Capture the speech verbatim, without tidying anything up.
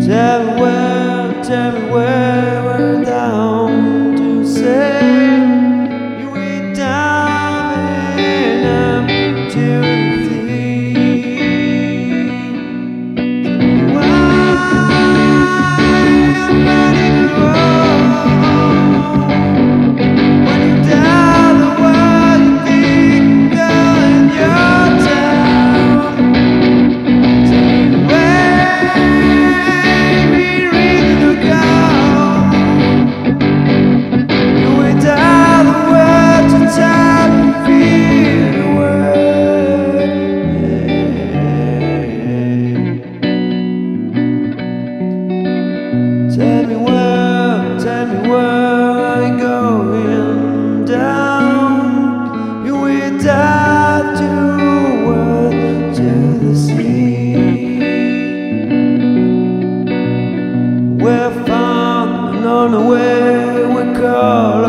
Tell me where, tell me where we're down to say you ain't diving up to the sea. Why I'm ready to roll when you tell the world you think, girl, in your town. Tell me where we really to go. You ain't tell the world to tell me feel the word. Tell me where, tell me where I'm going down. You ain't out to world to the sea. We're far and on the way we call